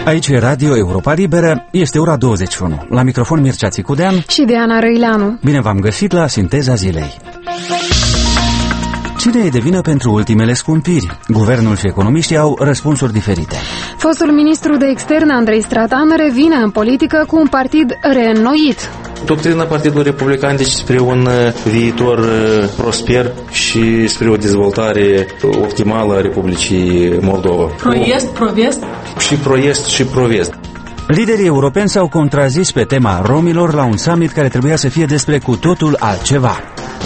Aici e Radio Europa Liberă, este ora 21. La microfon Mircea Țicudean și Diana Răileanu. Bine v-am găsit la Sinteza Zilei. Cine e de vină pentru ultimele scumpiri? Guvernul și economiștii au răspunsuri diferite. Fostul ministru de externe Andrei Stratan revine în politică cu un partid reînnoit. Doctrina Partidului Republican, deci spre un viitor prosper și spre o dezvoltare optimală a Republicii Moldova. Pro-est, pro-vest? Și pro-est și pro-vest. Liderii europeni s-au contrazis pe tema romilor la un summit care trebuia să fie despre cu totul altceva.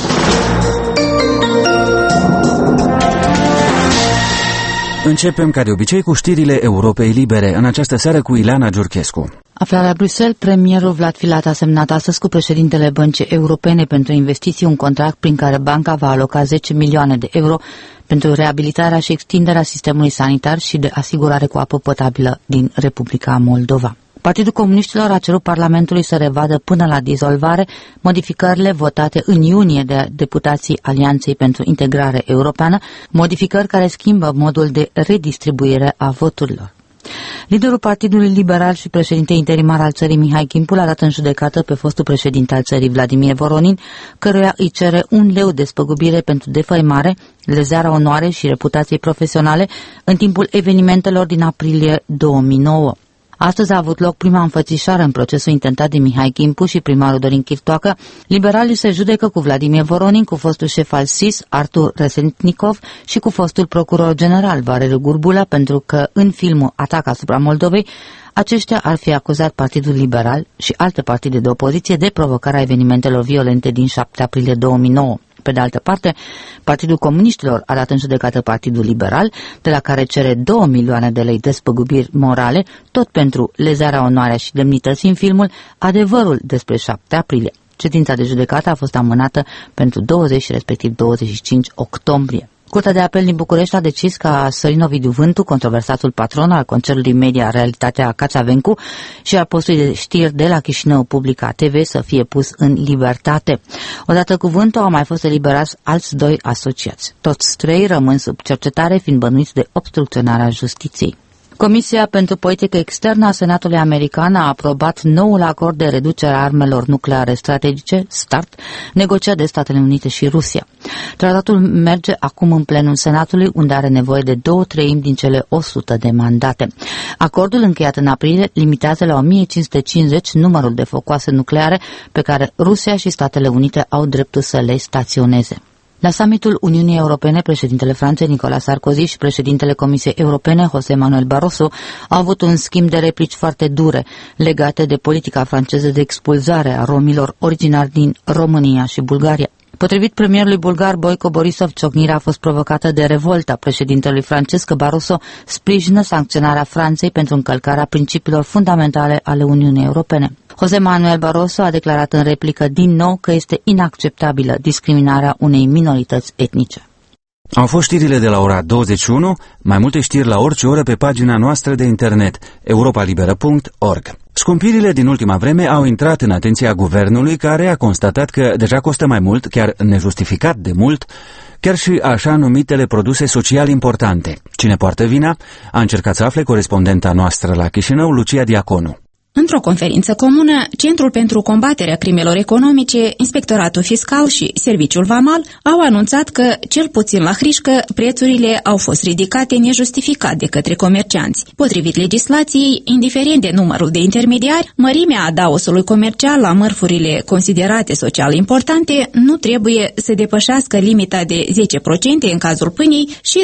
Începem ca de obicei cu știrile Europei Libere, în această seară cu Ileana Giurchescu. Aflat la Bruxelles, premierul Vlad Filat a semnat astăzi cu președintele Băncii Europene pentru Investiții un contract prin care banca va aloca 10 milioane de euro pentru reabilitarea și extinderea sistemului sanitar și de asigurare cu apă potabilă din Republica Moldova. Partidul Comuniștilor a cerut Parlamentului să revadă până la dizolvare modificările votate în iunie de deputații Alianței pentru Integrare Europeană, modificări care schimbă modul de redistribuire a voturilor. Liderul Partidului Liberal și președinte interimar al țării Mihai Câmpul a dat în judecată pe fostul președinte al țării Vladimir Voronin, căruia îi cere 1 leu despăgubire pentru defăimare, lezarea onoare și reputației profesionale în timpul evenimentelor din aprilie 2009. Astăzi a avut loc prima înfățișare în procesul intentat de Mihai Câmpu și primarul Dorin Chirtoacă. Liberalii se judecă cu Vladimir Voronin, cu fostul șef al SIS, Artur Resentnikov, și cu fostul procuror general, Valeriu Gurbula, pentru că în filmul Atac asupra Moldovei, aceștia ar fi acuzat Partidul Liberal și alte partide de opoziție de provocarea evenimentelor violente din 7 aprilie 2009. Pe de altă parte, Partidul Comuniștilor a dat în judecată Partidul Liberal, de la care cere 2 milioane de lei despăgubiri morale, tot pentru lezarea onoarea și demnității în filmul Adevărul despre 7 aprilie. Ședința de judecată a fost amânată pentru 20 și respectiv 25 octombrie. Curtea de apel din București a decis ca Sorin Ovidiu Vântu, controversatul patron al concernului media Realitatea Cațavencu și al postului de știri de la Chișinău Publica TV, să fie pus în libertate. Odată cu Vântu au mai fost eliberați alți 2 asociați. Toți 3 rămân sub cercetare, fiind bănuiți de obstrucționarea justiției. Comisia pentru Politică Externă a Senatului American a aprobat noul acord de reducere a armelor nucleare strategice, START, negociat de Statele Unite și Rusia. Tratatul merge acum în plenul Senatului, unde are nevoie de 2/3 din cele 100 de mandate. Acordul încheiat în aprilie limitează la 1550 numărul de focoase nucleare pe care Rusia și Statele Unite au dreptul să le staționeze. La summitul Uniunii Europene, președintele Franței Nicolas Sarkozy și președintele Comisiei Europene José Manuel Barroso au avut un schimb de replici foarte dure legate de politica franceză de expulzare a romilor originari din România și Bulgaria. Potrivit premierului bulgar Boico Borisov, ciocnirea a fost provocată de revolta președintelui francez că Barroso sprijină sancționarea Franței pentru încălcarea principiilor fundamentale ale Uniunii Europene. José Manuel Barroso a declarat în replică din nou că este inacceptabilă discriminarea unei minorități etnice. Au fost știrile de la ora 21, mai multe știri la orice oră pe pagina noastră de internet europalibera.org. Scumpirile din ultima vreme au intrat în atenția guvernului, care a constatat că deja costă mai mult, chiar nejustificat de mult, chiar și așa numitele produse social importante. Cine poartă vina? A încercat să afle corespondenta noastră la Chișinău, Lucia Diaconu. Într-o conferință comună, Centrul pentru combaterea crimelor economice, Inspectoratul Fiscal și Serviciul Vamal au anunțat că, cel puțin la hrișcă, prețurile au fost ridicate nejustificat de către comercianți. Potrivit legislației, indiferent de numărul de intermediari, mărimea adaosului comercial la mărfurile considerate social importante nu trebuie să depășească limita de 10% în cazul pâinii și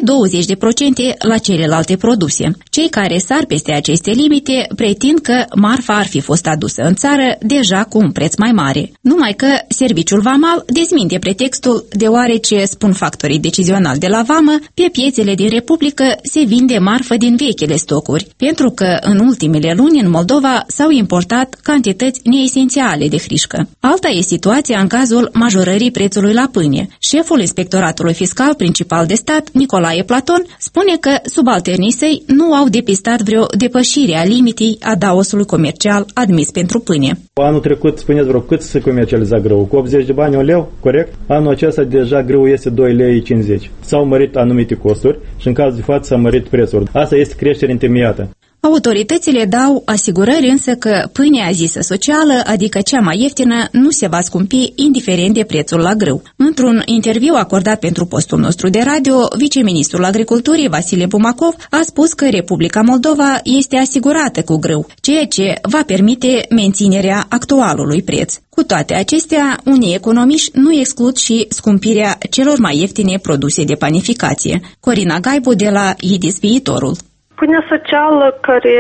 20% la celelalte produse. Cei care sar peste aceste limite pretind că marfa ar fi fost adusă în țară deja cu un preț mai mare. Numai că Serviciul Vamal dezminte pretextul, deoarece, spun factorii decizionali de la Vamă, pe piețele din Republică se vinde marfă din vechile stocuri, pentru că în ultimele luni în Moldova s-au importat cantități neesențiale de hrișcă. Alta e situația în cazul majorării prețului la pâine. Șeful Inspectoratului Fiscal Principal de Stat, Nicolae Platon, spune că subalternii săi nu au depistat vreo depășire a limitei adaosului comercial admis pentru pâine. Anul trecut, spuneți vreo cât se comercializa grâu? Cu 80 de bani, 1 leu, corect? Anul acesta deja grâu este 2 lei 50. S-au mărit anumite costuri și în cazul de față s-a mărit prețul. Asta este creștere întemeiată. Autoritățile dau asigurări însă că pâinea zisă socială, adică cea mai ieftină, nu se va scumpi indiferent de prețul la grâu. Într-un interviu acordat pentru postul nostru de radio, viceministrul Agriculturii Vasile Bumacov a spus că Republica Moldova este asigurată cu grâu, ceea ce va permite menținerea actualului preț. Cu toate acestea, unii economiști nu exclud și scumpirea celor mai ieftine produse de panificație. Corina Gaibu de la IDIS Viitorul. Pâinea socială care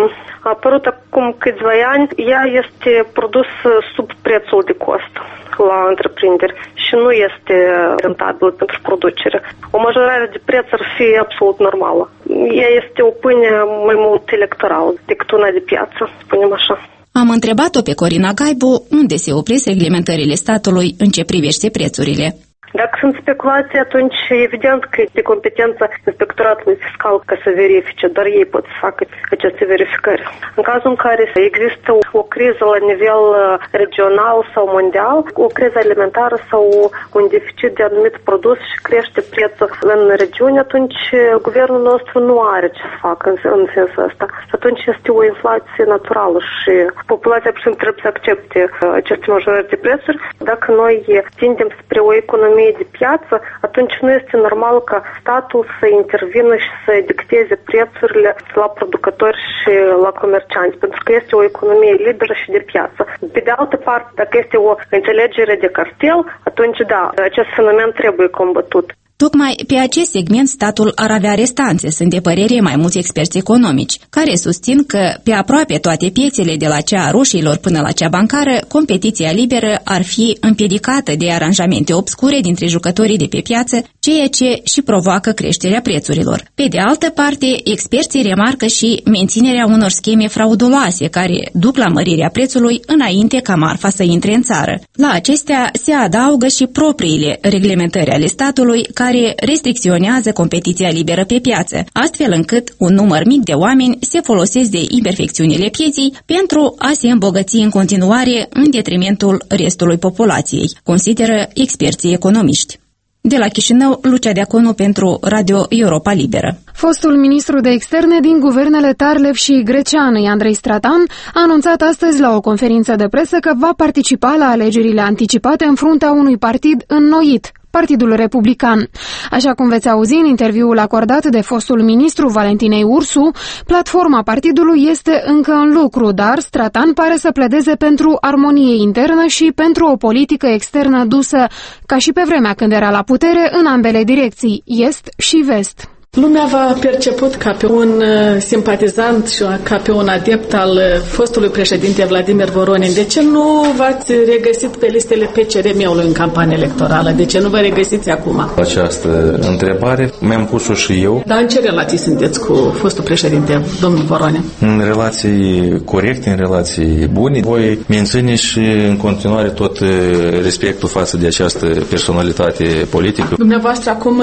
a apărut acum câțiva ani, ea este produsă sub prețul de cost la întreprinderi și nu este rentabil pentru producere. O majorare de preț ar fi absolut normală. Ea este o pâine mai mult electorală decât una de piață, spunem așa. Am întrebat-o pe Corina Gaibu unde se opresc reglementările statului în ce privește prețurile. Dacă sunt speculații, atunci evident că e de competența inspectoratului fiscal ca să verifice, dar ei pot să facă aceste verificări. În cazul în care există o criză la nivel regional sau mondial, o criză alimentară sau un deficit de anumit produs și crește prețul în regiune, atunci guvernul nostru nu are ce să facă în sensul ăsta. Atunci este o inflație naturală și populația trebuie să accepte aceste majorări de prețuri. Dacă noi tindem spre o economie de piață, atunci nu este normal ca statul să intervină și să dicteze prețurile la producători și la comercianți, pentru că este o economie liberă și de piață. Pe de altă parte, dacă este o înțelegere de cartel, atunci da, acest fenomen trebuie combătut. Tocmai pe acest segment statul ar avea restanțe, sunt de părere mai mulți experți economici, care susțin că pe aproape toate piețele de la cea a roșiilor până la cea bancară, competiția liberă ar fi împiedicată de aranjamente obscure dintre jucătorii de pe piață, ceea ce și provoacă creșterea prețurilor. Pe de altă parte, experții remarcă și menținerea unor scheme frauduloase care duc la mărirea prețului înainte ca marfa să intre în țară. La acestea se adaugă și propriile reglementări ale statului care restricționează competiția liberă pe piață, astfel încât un număr mic de oameni se folosesc de imperfecțiunile pieței pentru a se îmbogăți în continuare în detrimentul restului populației, consideră experții economiști. De la Chișinău, Lucia Deaconu pentru Radio Europa Liberă. Fostul ministru de externe din guvernele Tarlev și Greceanu, Andrei Stratan, a anunțat astăzi la o conferință de presă că va participa la alegerile anticipate în fruntea unui partid înnoit, Partidul Republican. Așa cum veți auzi în interviul acordat de fostul ministru Valentinei Ursu, platforma partidului este încă în lucru, dar Stratan pare să pledeze pentru armonie internă și pentru o politică externă dusă, ca și pe vremea când era la putere, în ambele direcții, est și vest. Lumea v-a perceput ca pe un simpatizant și ca pe un adept al fostului președinte Vladimir Voronin. De ce nu v-ați regăsit pe listele PCRM-ului în campanie electorală? De ce nu vă regăsiți acum? Această întrebare mi-am pus-o și eu. Dar în ce relații sunteți cu fostul președinte, domnul Voronin? În relații corecte, în relații bune. Voi menține și în continuare tot respectul față de această personalitate politică. Dumneavoastră acum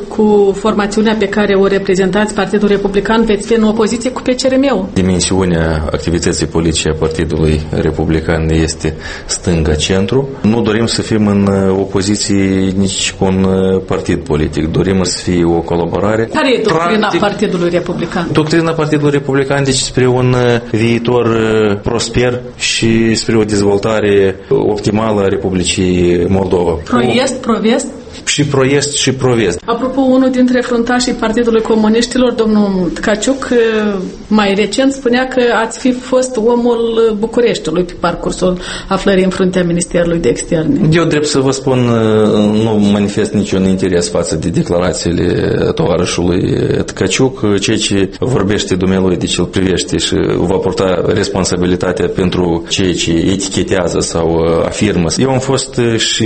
cu formațiunea pe care o reprezentați, Partidul Republican, veți fi în opoziție cu PCRM-ul. Dimensiunea activității politice a Partidului Republican este stânga-centru. Nu dorim să fim în opoziție nici cu un partid politic. Dorim să fie o colaborare. Care e doctrina Partidului Republican? Doctrina Partidului Republican, deci spre un viitor prosper și spre o dezvoltare optimală a Republicii Moldova. Pro-est, pro-vest? Și pro-est și pro-vest. Apropo, unul dintre fruntașii Partidului Comuniștilor, domnul Tkaciuc, mai recent spunea că ați fi fost omul Bucureștiului pe parcursul aflării în fruntea Ministerului de Externe. Eu drept să vă spun, nu manifest niciun interes față de declarațiile tovarășului Tkaciuc. Ceea ce vorbește dumnealui, deci îl privește și va purta responsabilitatea pentru ceea ce etichetează sau afirmă. Eu am fost și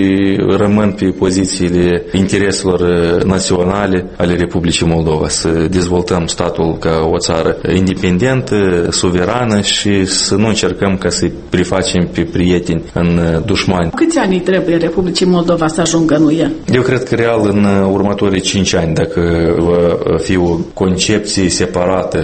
rămân pe pozițiile intereselor naționale ale Republicii Moldova, să dezvoltăm statul ca o țară independentă, suverană și să nu încercăm ca să-i prefacem pe prieteni în dușmani. Câți ani trebuie Republicii Moldova să ajungă în UE? Eu cred că real în următorii 5 ani, dacă va fi o concepție separată pe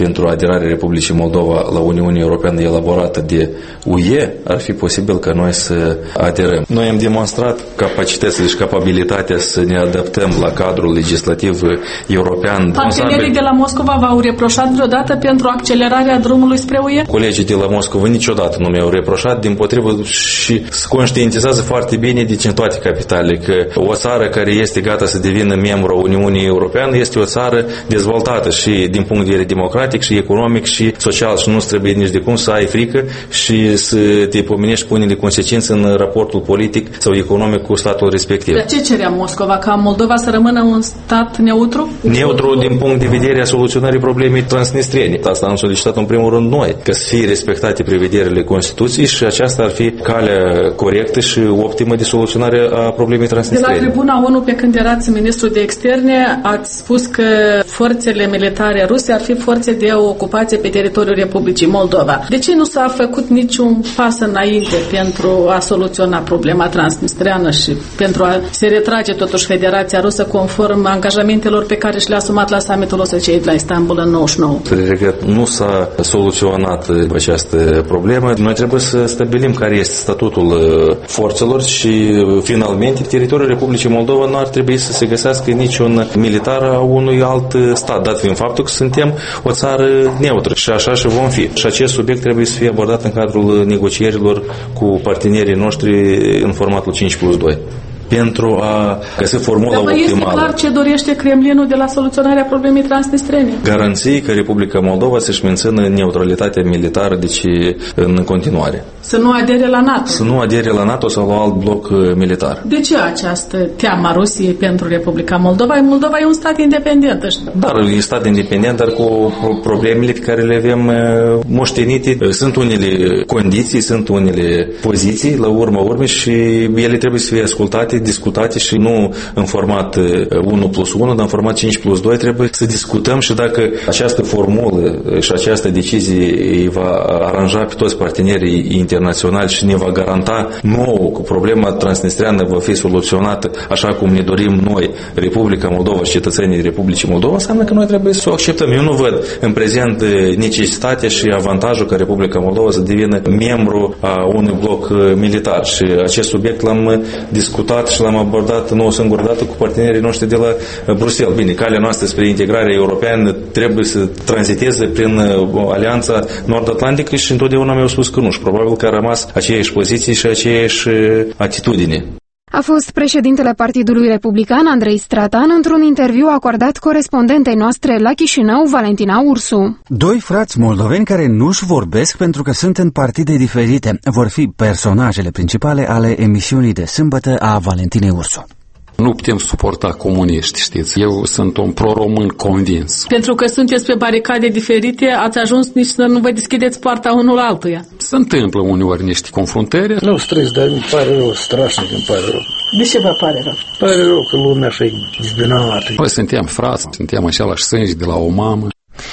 pentru aderarea Republicii Moldova la Uniunea Europeană elaborată de UE, ar fi posibil ca noi să aderăm. Noi am demonstrat capacitățile și capabilitatea să ne adaptăm la cadrul legislativ european. Partenerii de la Moscova v-au reproșat vreodată pentru accelerarea drumului spre UE? Colegii de la Moscova niciodată nu mi-au reproșat, dimpotrivă, și se conștientizează foarte bine în toate capitalele că o țară care este gata să devină membru a Uniunii Europeane este o țară dezvoltată și din punct de vedere democratic și economic și social și nu trebuie nici de cum să ai frică și să te pomenești cu unele consecințe în raportul politic sau economic cu statul respectiv. De ce cerea Moscova? Ca Moldova să rămână un stat neutru? Neutru din punct de vedere a soluționării problemei transnistriene. Asta am solicitat în primul rând noi, că să fie respectate prevederile Constituției și aceasta ar fi calea corectă și optimă de soluționare a problemei transnistriene. De la tribuna ONU, pe când erați ministru de externe, ați spus că forțele militare ruse ar fi forțe de ocupație pe teritoriul Republicii Moldova. De ce nu s-a făcut niciun pas înainte pentru a soluționa problema transnistreană și pentru a se retrage totuși Federația Rusă conform angajamentelor pe care și le-a asumat la summitul OSCE de la Istanbul în 99? Regret, nu s-a soluționat această problemă. Noi trebuie să stabilim care este statutul forțelor și finalmente teritoriul Republicii Moldova nu ar trebui să se găsească niciun militar a unui alt stat, dat fiind faptul că suntem o țară neutră și așa și vom fi. Și acest subiect trebuie să fie abordat în cadrul negocierilor cu partenerii noștri în formatul 5+2. Pentru a găsi formula optimală. Dar este clar ce dorește Kremlinul de la soluționarea problemei transnistrene? Garanții că Republica Moldova să-și mențină neutralitatea militară, deci în continuare. Să nu adere la NATO? Să nu adere la NATO sau la alt bloc militar. De ce această teamă a Rusiei pentru Republica Moldova? Moldova e un stat independent. Dar e un stat independent, dar cu problemele pe care le avem moștenite. Sunt unele condiții, sunt unele poziții la urma urmei și ele trebuie să fie ascultate, discutate și nu în format 1+1, dar în format 5+2 trebuie să discutăm și dacă această formulă și această decizie îi va aranja pe toți partenerii internaționali și ne va garanta nouă că problema transnistreană va fi soluționată așa cum ne dorim noi, Republica Moldova și cetățenii Republicii Moldova, înseamnă că noi trebuie să o acceptăm. Eu nu văd în prezent necesitatea și avantajul ca Republica Moldova să devină membru a unui bloc militar și acest subiect l-am discutat și l-am abordat nu o singură dată cu partenerii noștri de la Bruxelles. Bine, calea noastră spre integrarea europeană trebuie să tranziteze prin Alianța Nord-Atlantică și întotdeauna mi-au spus că nu și probabil că a rămas aceeași poziții și aceeași atitudine. A fost președintele Partidului Republican, Andrei Stratan, într-un interviu acordat corespondentei noastre la Chișinău, Valentina Ursu. Doi frați moldoveni care nu-și vorbesc pentru că sunt în partide diferite vor fi personajele principale ale emisiunii de sâmbătă a Valentinei Ursu. Nu putem suporta comuniști, știți. Eu sunt un pro-român convins. Pentru că sunteți pe baricade diferite, ați ajuns nici să nu vă deschideți poarta unul altuia. Se întâmplă uneori niște confruntări. Nu stres, dar îmi pare rău, strașnic îmi pare rău. De ce vă pare rău? Pare rău că lumea așa e dezbinată. Noi suntem frați, suntem același sânge de la o mamă.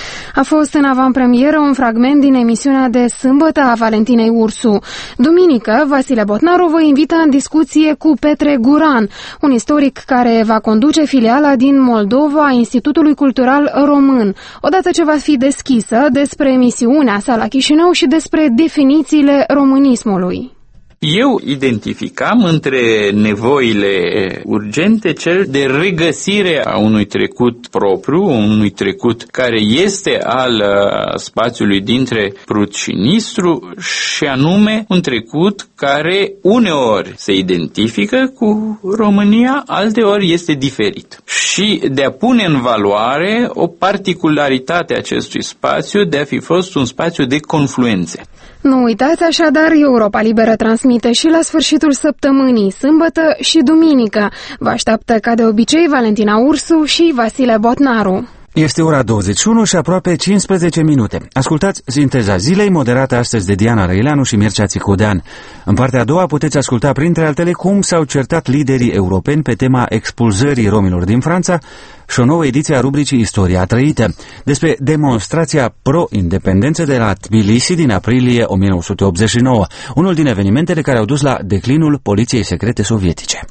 A fost în avantpremieră un fragment din emisiunea de sâmbătă a Valentinei Ursu. Duminică, Vasile Botnaru vă invită în discuție cu Petre Guran, un istoric care va conduce filiala din Moldova a Institutului Cultural Român, odată ce va fi deschisă despre emisiunea sa la Chișinău și despre definițiile românismului. Eu identificam între nevoile urgente cel de regăsire a unui trecut propriu, unui trecut care este al spațiului dintre Prut și Nistru și anume un trecut care uneori se identifică cu România, alteori este diferit. Și de a pune în valoare o particularitate a acestui spațiu de a fi fost un spațiu de confluențe. Nu uitați așadar, Europa Liberă transmite și la sfârșitul săptămânii, sâmbătă și duminică. Vă așteaptă ca de obicei Valentina Ursu și Vasile Botnaru. Este ora 21 și aproape 15 minute. Ascultați Sinteza Zilei, moderată astăzi de Diana Răileanu și Mircea Țicudean. În partea a doua puteți asculta printre altele cum s-au certat liderii europeni pe tema expulzării romilor din Franța și o nouă ediție a rubricii Istoria trăită, despre demonstrația pro-independență de la Tbilisi din aprilie 1989, unul din evenimentele care au dus la declinul poliției secrete sovietice.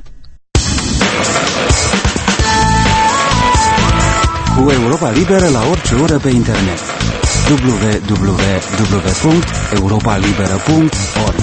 Cu Europa Liberă la orice oră pe internet. www.europalibera.org.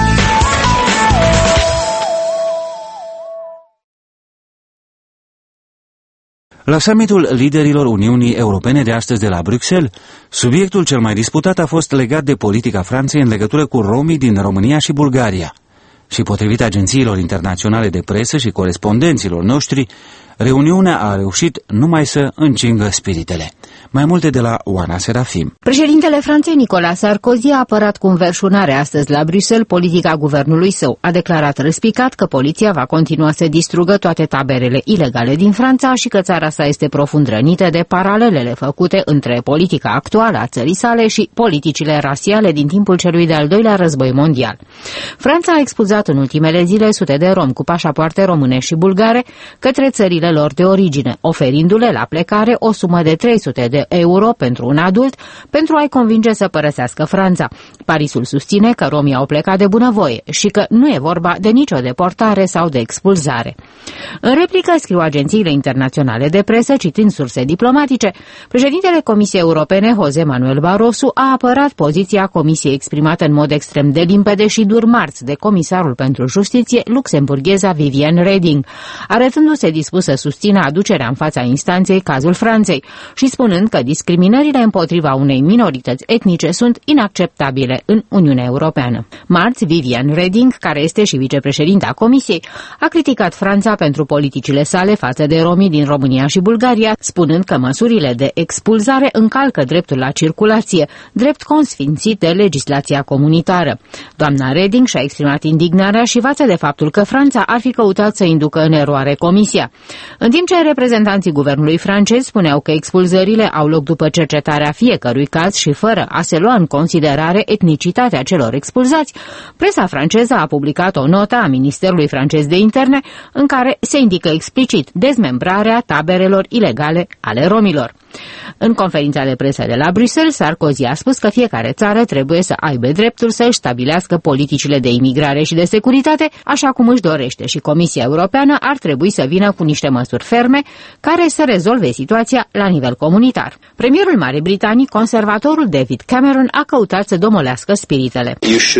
La summitul liderilor Uniunii Europene de astăzi de la Bruxelles, subiectul cel mai disputat a fost legat de politica Franței în legătură cu romii din România și Bulgaria. Și potrivit agențiilor internaționale de presă și corespondenților noștri, reuniunea a reușit numai să încingă spiritele. Mai multe de la Oana Serafim. Președintele Franței Nicolas Sarkozy a apărat cu înverșunare astăzi la Bruxelles politica guvernului său. A declarat răspicat că poliția va continua să distrugă toate taberele ilegale din Franța și că țara sa este profund rănită de paralelele făcute între politica actuală a țării sale și politicile rasiale din timpul celui de-al doilea război mondial. Franța a expulzat în ultimele zile sute de romi cu pașapoarte române și bulgare către țările lor de origine, oferindu-le la plecare o sumă de 300 de euro pentru un adult pentru a-i convinge să părăsească Franța. Parisul susține că romii au plecat de bunăvoie și că nu e vorba de nicio deportare sau de expulzare. În replică, scriu agențiile internaționale de presă, citind surse diplomatice, președintele Comisiei Europene, José Manuel Barroso, a apărat poziția Comisiei exprimată în mod extrem de limpede și dur marți de comisarul pentru justiție, luxemburgheza Viviane Reding, arătându-se dispus să susțină aducerea în fața instanței cazul Franței și spunând că discriminările împotriva unei minorități etnice sunt inacceptabile în Uniunea Europeană. Marți, Viviane Reding, care este și vicepreședinta Comisiei, a criticat Franța pentru politicile sale față de romii din România și Bulgaria, spunând că măsurile de expulzare încalcă dreptul la circulație, drept consfințit de legislația comunitară. Doamna Reding și-a exprimat indignarea și față de faptul că Franța ar fi căutat să inducă în eroare Comisia. În timp ce reprezentanții guvernului francez spuneau că expulzările au loc după cercetarea fiecărui caz și fără a se lua în considerare etnicitatea celor expulzați, presa franceză a publicat o notă a Ministerului francez de Interne în care se indică explicit dezmembrarea taberelor ilegale ale romilor. În conferința de presă de la Bruxelles, Sarkozy a spus că fiecare țară trebuie să aibă dreptul să își stabilească politicile de imigrare și de securitate, așa cum își dorește, și Comisia Europeană ar trebui să vină cu niște măsuri ferme care să rezolve situația la nivel comunitar. Premierul Marii Britanii, conservatorul David Cameron, a căutat să domolească spiritele.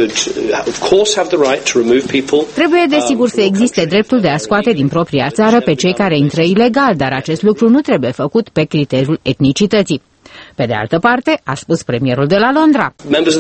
Trebuie desigur să existe dreptul de a scoate din propria țară pe cei care intră ilegal, dar acest lucru nu trebuie făcut pe criteriul etnicității. Pe de altă parte, a spus premierul de la Londra,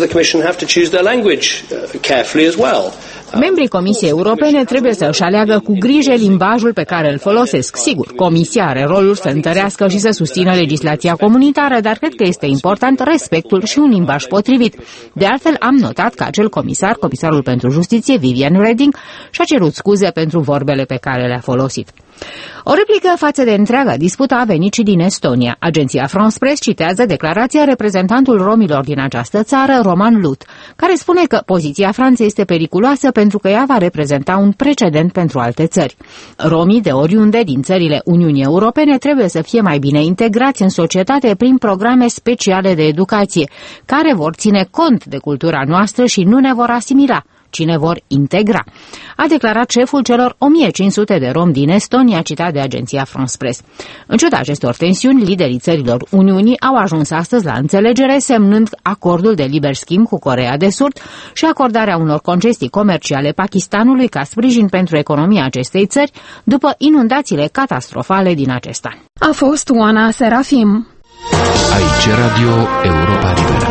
membrii Comisiei Europene trebuie să își aleagă cu grijă limbajul pe care îl folosesc. Sigur, Comisia are rolul să întărească și să susțină legislația comunitară, dar cred că este important respectul și un limbaj potrivit. De altfel, am notat că acel comisarul pentru justiție, Viviane Reding, și-a cerut scuze pentru vorbele pe care le-a folosit. O replică față de întreaga dispută a venit și din Estonia. Agenția France Press citează declarația reprezentantul romilor din această țară, Roman Lut, care spune că poziția Franței este periculoasă pentru că ea va reprezenta un precedent pentru alte țări. Romii de oriunde din țările Uniunii Europene trebuie să fie mai bine integrați în societate prin programe speciale de educație, care vor ține cont de cultura noastră și nu ne vor asimila, ci ne vor integra, a declarat șeful celor 1500 de romi din Estonia, citat de agenția France Press. În ciuda acestor tensiuni, liderii țărilor Uniunii au ajuns astăzi la înțelegere, semnând acordul de liber schimb cu Coreea de Sud și acordarea unor concesii comerciale Pakistanului ca sprijin pentru economia acestei țări după inundațiile catastrofale din acest an. A fost Oana Serafim. Aici Radio Europa Liberă.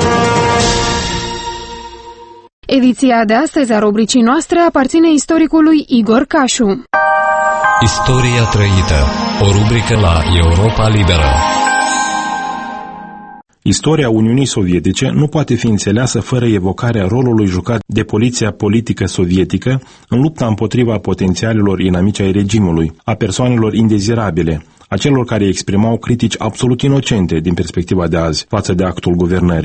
Ediția de astăzi a rubricii noastre aparține istoricului Igor Cașu. Istoria trăită, o rubrică la Europa Liberă. Istoria Uniunii Sovietice nu poate fi înțeleasă fără evocarea rolului jucat de poliția politică sovietică în lupta împotriva potențialilor inamici ai regimului, a persoanelor indezirabile, a celor care exprimau critici absolut inocente din perspectiva de azi față de actul guvernării.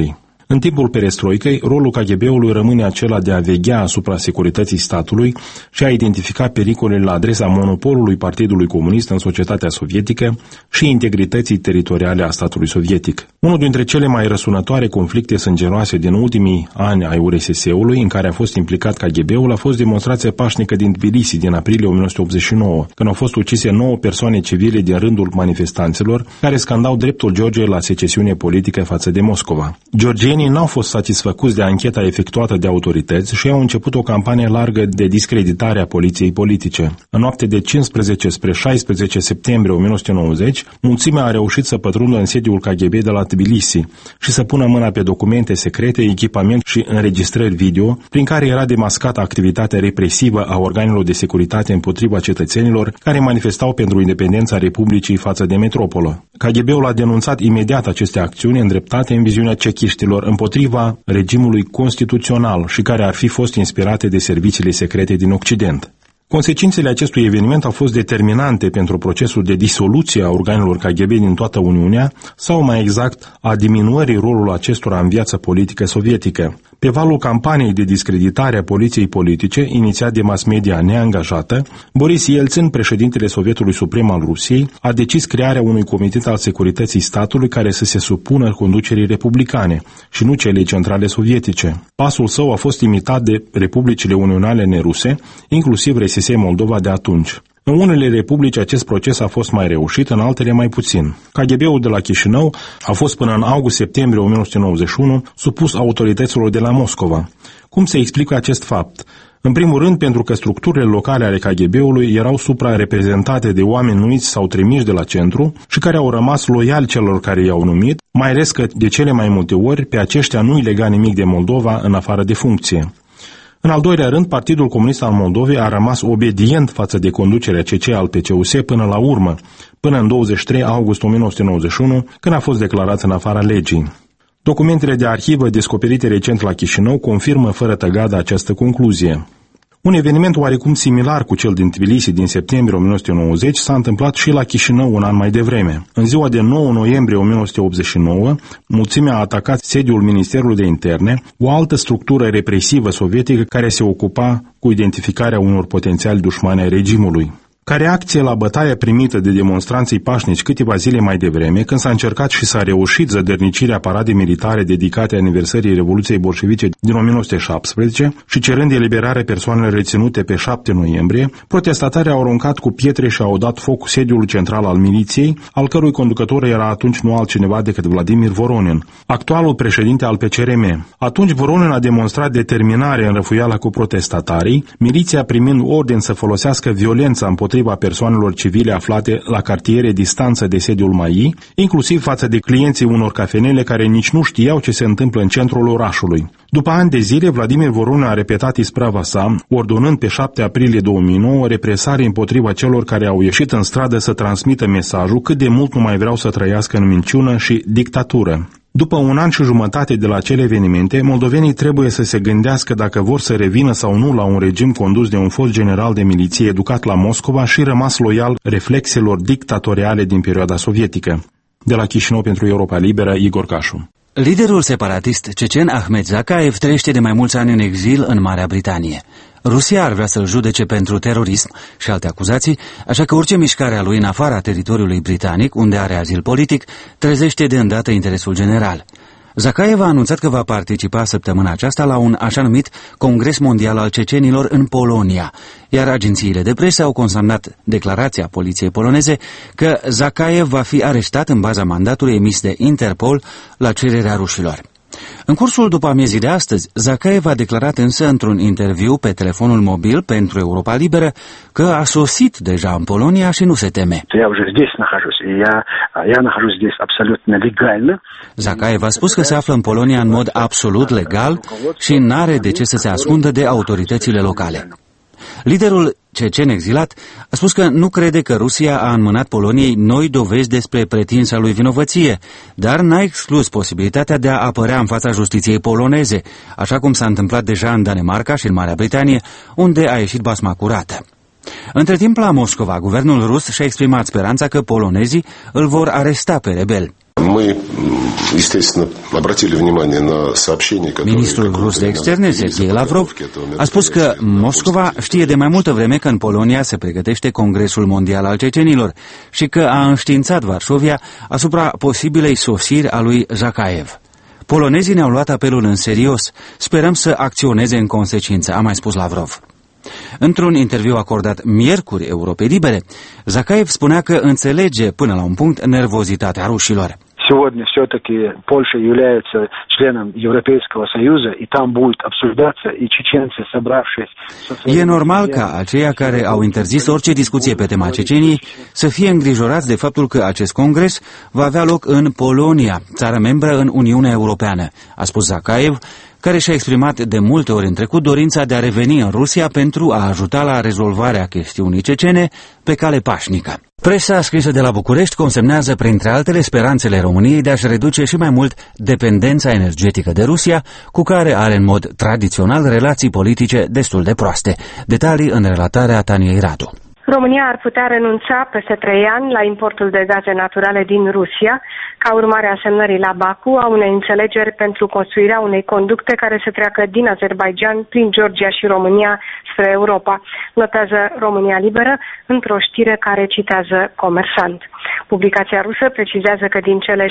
În timpul perestroicăi, rolul KGB-ului rămâne acela de a veghea asupra securității statului și a identifica pericolele la adresa monopolului Partidului Comunist în societatea sovietică și integrității teritoriale a statului sovietic. Unul dintre cele mai răsunătoare conflicte sângeroase din ultimii ani ai URSS-ului, în care a fost implicat KGB-ul, a fost demonstrația pașnică din Tbilisi din aprilie 1989, când au fost ucise 9 persoane civile din rândul manifestanților care scandau dreptul Georgiei la secesiune politică față de Moscova. Georgienii n-au fost satisfăcuți de ancheta efectuată de autorități și au început o campanie largă de discreditare a poliției politice. În noapte de 15 spre 16 septembrie 1990, mulțimea a reușit să pătrundă în sediul KGB de la Tbilisi și să pună mâna pe documente secrete, echipament și înregistrări video, prin care era demascată activitatea represivă a organelor de securitate împotriva cetățenilor care manifestau pentru independența Republicii față de metropolă. KGB-ul a denunțat imediat aceste acțiuni îndreptate în viziunea cechiștilor împotriva regimului constituțional și care ar fi fost inspirate de serviciile secrete din Occident. Consecințele acestui eveniment au fost determinante pentru procesul de disoluție a organelor KGB din toată Uniunea sau, mai exact, a diminuării rolului acestora în viața politică sovietică. Pe valul campaniei de discreditare a poliției politice, inițiat de mass media neangajată, Boris Yeltsin, președintele Sovietului Suprem al Rusiei, a decis crearea unui comitet al securității statului care să se supună conducerii republicane și nu celei centrale sovietice. Pasul său a fost imitat de republicile unionale neruse, inclusiv RSS Moldova de atunci. În unele republici acest proces a fost mai reușit, în altele mai puțin. KGB-ul de la Chișinău a fost până în august-septembrie 1991 supus autorităților de la Moscova. Cum se explică acest fapt? În primul rând, pentru că structurile locale ale KGB-ului erau suprareprezentate de oameni numiți sau trimiși de la centru și care au rămas loiali celor care i-au numit, mai ales că de cele mai multe ori pe aceștia nu-i lega nimic de Moldova în afară de funcție. În al doilea rând, Partidul Comunist al Moldovei a rămas obedient față de conducerea CC al PCUS până la urmă, până în 23 august 1991, când a fost declarat în afara legii. Documentele de arhivă descoperite recent la Chișinău confirmă fără tăgadă această concluzie. Un eveniment oarecum similar cu cel din Tbilisi din septembrie 1990 s-a întâmplat și la Chișinău un an mai devreme. În ziua de 9 noiembrie 1989, mulțimea a atacat sediul Ministerului de Interne, o altă structură represivă sovietică care se ocupa cu identificarea unor potențiali dușmani ai regimului. Ca reacție la bătaia primită de demonstranții pașnici câteva zile mai devreme, când s-a încercat și s-a reușit zădărnicirea paradei militare dedicate aniversării Revoluției Bolșevice din 1917 și cerând eliberarea persoanelor reținute pe 7 noiembrie, protestatarii au aruncat cu pietre și au dat foc sediului central al miliției, al cărui conducător era atunci nu altcineva decât Vladimir Voronin, actualul președinte al PCRM. Atunci Voronin a demonstrat determinare în răfuiala cu protestatarii, miliția primind ordin să folosească violența împotriva persoanelor civile aflate la cartiere distanță de sediul MAI, inclusiv față de clienții unor cafenele care nici nu știau ce se întâmplă în centrul orașului. După ani de zile, Vladimir Voronin a repetat isprava sa, ordonând pe 7 aprilie 2009 represare împotriva celor care au ieșit în stradă să transmită mesajul cât de mult nu mai vreau să trăiască în minciună și dictatură. După un an și jumătate de la acele evenimente, moldovenii trebuie să se gândească dacă vor să revină sau nu la un regim condus de un fost general de miliție educat la Moscova și rămas loial reflexelor dictatoriale din perioada sovietică. De la Chișinău pentru Europa Liberă, Igor Cașu. Liderul separatist cecen Ahmed Zakaev trăiește de mai mulți ani în exil în Marea Britanie. Rusia ar vrea să-l judece pentru terorism și alte acuzații, așa că orice mișcare a lui în afara teritoriului britanic, unde are azil politic, trezește de îndată interesul general. Zakaev a anunțat că va participa săptămâna aceasta la un așa numit Congres Mondial al Cecenilor în Polonia, iar agențiile de presă au consemnat declarația poliției poloneze că Zakaev va fi arestat în baza mandatului emis de Interpol la cererea rușilor. În cursul după amiezii de astăzi, Zakaev a declarat însă într-un interviu pe telefonul mobil pentru Europa Liberă că a sosit deja în Polonia și nu se teme. Zakaev a spus că se află în Polonia în mod absolut legal și n-are de ce să se ascundă de autoritățile locale. Liderul cecen exilat a spus că nu crede că Rusia a înmânat Poloniei noi dovezi despre pretinsa lui vinovăție, dar n-a exclus posibilitatea de a apărea în fața justiției poloneze, așa cum s-a întâmplat deja în Danemarca și în Marea Britanie, unde a ieșit basma curată. Între timp, la Moscova, guvernul rus și-a exprimat speranța că polonezii îl vor aresta pe rebel. Ministrul rus de externe, Sergei Lavrov, a spus că Moscova știe de mai multă vreme că în Polonia se pregătește Congresul Mondial al Cecenilor și că a înștiințat Varșovia asupra posibilei sosiri a lui Zakaev. Polonezii ne-au luat apelul în serios. Sperăm să acționeze în consecință, a mai spus Lavrov. Într-un interviu acordat miercuri Europei Libere, Zakaev spunea că înțelege până la un punct nervozitatea rușilor. Сегодня все-таки Польша является членом Европейского Союза, и там будет обсуждаться, и чеченцы, собравшись... E normal ca aceia care au interzis orice discuție pe tema Ceceniei să fie îngrijorați de faptul că acest congres va avea loc în Polonia, țară membră în Uniunea Europeană, a spus Zakaev, care și-a exprimat de multe ori în trecut dorința de a reveni în Rusia pentru a ajuta la rezolvarea chestiunii cecene pe cale pașnică. Presa scrisă de la București consemnează, printre altele, speranțele României de a-și reduce și mai mult dependența energetică de Rusia, cu care are în mod tradițional relații politice destul de proaste. Detalii în relatarea Taniei Radu. România ar putea renunța peste 3 ani la importul de gaze naturale din Rusia, ca urmare a semnării la Baku a unei înțelegeri pentru construirea unei conducte care să treacă din Azerbaidjan prin Georgia și România spre Europa, notează România Liberă într-o știre care citează Comersant. Publicația rusă precizează că din cele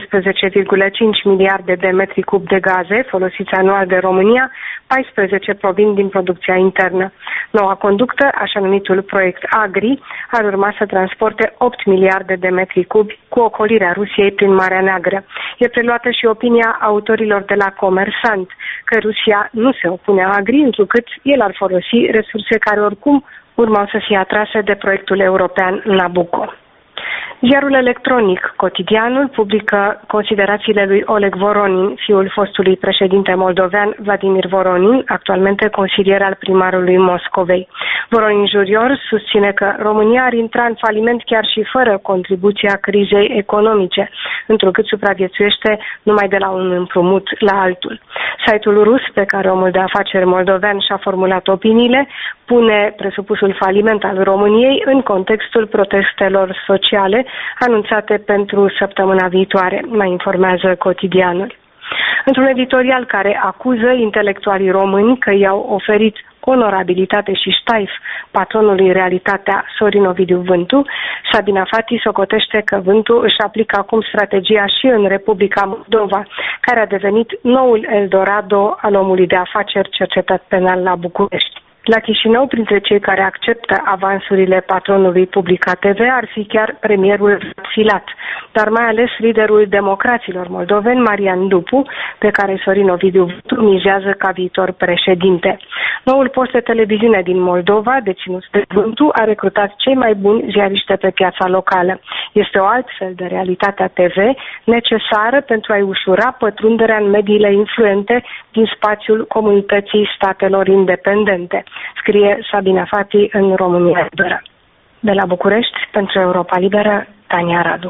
17,5 miliarde de metri cub de gaze folosiți anual de România, 14 provin din producția internă. Noua conductă, așa numitul proiect Agri, ar urma să transporte 8 miliarde de metri cubi cu ocolirea Rusiei prin Marea Neagră. E preluată și opinia autorilor de la Comersant, că Rusia nu se opune Agri, întrucât el ar folosi resurse care oricum urmau să fie atrase de proiectul european Nabucco. Ziarul electronic Cotidianul publică considerațiile lui Oleg Voronin, fiul fostului președinte moldovean Vladimir Voronin, actualmente consilier al primarului Moscovei. Voronin jurior susține că România ar intra în faliment chiar și fără contribuția crizei economice, întrucât supraviețuiește numai de la un împrumut la altul. Site-ul rus pe care omul de afaceri moldovean și-a formulat opiniile pune presupusul faliment al României în contextul protestelor sociale anunțate pentru săptămâna viitoare, mai informează Cotidianul. Într-un editorial care acuză intelectualii români că i-au oferit onorabilitate și ștaif patronului Realitatea Sorin Ovidiu Vântu, Sabina Fati socotește că Vântu își aplică acum strategia și în Republica Moldova, care a devenit noul Eldorado al omului de afaceri cercetat penal la București. La Chișinău, printre cei care acceptă avansurile patronului Publica TV ar fi chiar premierul Filat, dar mai ales liderul democraților moldoveni, Marian Dupu, pe care Sorin Ovidiu Vântu mizează ca viitor președinte. Noul post de televiziune din Moldova, deținut de Vântu, a recrutat cei mai buni ziariști pe piața locală. Este o altfel de Realitatea TV necesară pentru a-i ușura pătrunderea în mediile influente din spațiul comunității statelor independente, scrie Sabina Fati în România Liberă. De la București, pentru Europa Liberă, Tania Radu.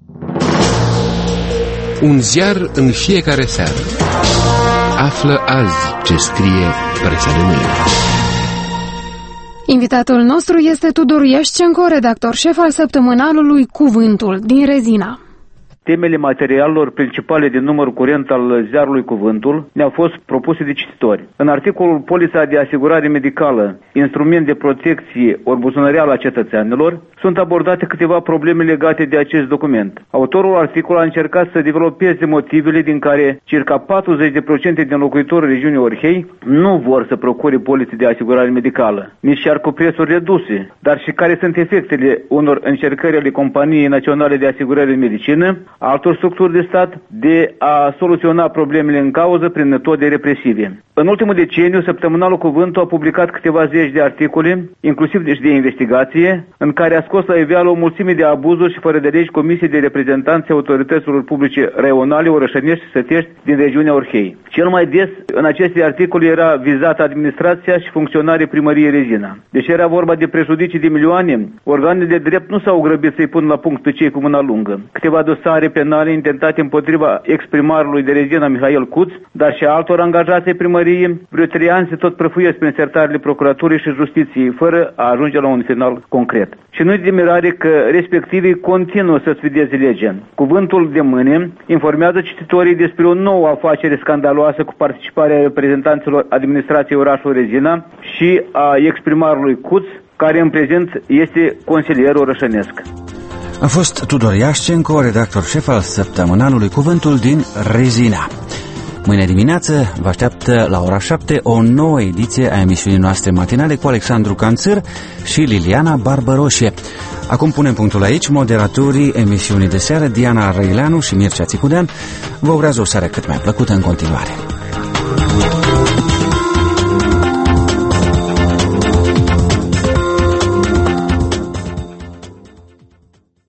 Un ziar în fiecare seară. Află azi ce scrie presa de mâine. Invitatul nostru este Tudor Iașcenco, redactor șef al săptămânalului Cuvântul din Rezina. Temele materialelor principale din numărul curent al ziarului Cuvântul ne-au fost propuse de cititori. În articolul Polița de asigurare medicală, instrument de protecție buzunăreală a cetățenilor, sunt abordate câteva probleme legate de acest document. Autorul articolului a încercat să developeze motivele din care circa 40% din locuitorii regiunii Orhei nu vor să procure polițe de asigurare medicală, nici chiar cu prețuri reduse, dar și care sunt efectele unor încercări ale Companiei Naționale de Asigurare de Medicină, altor structuri de stat, de a soluționa problemele în cauză prin metode represive. În ultimul deceniu, săptămânalul Cuvântul a publicat câteva zeci de articole, inclusiv de investigație, în care a scos la iveală o mulțime de abuzuri și fără de legi comisii de reprezentanți autorităților publice raionale, orășănești și sătești din regiunea Orhei. Cel mai des în aceste articole era vizată administrația și funcționarii primăriei Rezina. Deși era vorba de prejudicii de milioane, organele de drept nu s-au grăbit să-i pună la punct pe cei cu mâna lungă. Câteva dosare penale intentate împotriva ex-primarului de Rezina Mihail Cuț, dar și altor angajați ai primăriei, vreo 3 ani se tot prăfuiesc prin sertarele procuraturii și justiției, fără a ajunge la un final concret. Și nu Nu-i de mirare că respectivii continuă să sfideze legea. Cuvântul de mâine informează cititorii despre o nouă afacere scandaloasă cu participarea reprezentanților administrației orașului Rezina și a exprimarului Cuț, care în prezent este consilier orășănesc. A fost Tudor Iașcenco, redactor șef al săptămânalului Cuvântul din Rezina. Mâine dimineață vă așteaptă la ora 7 o nouă ediție a emisiunii noastre matinale cu Alexandru Canțâr și Liliana Barbăroșie. Acum punem punctul aici. Moderatorii emisiunii de seară, Diana Răileanu și Mircea Țicudean, vă urează o seară cât mai plăcută în continuare.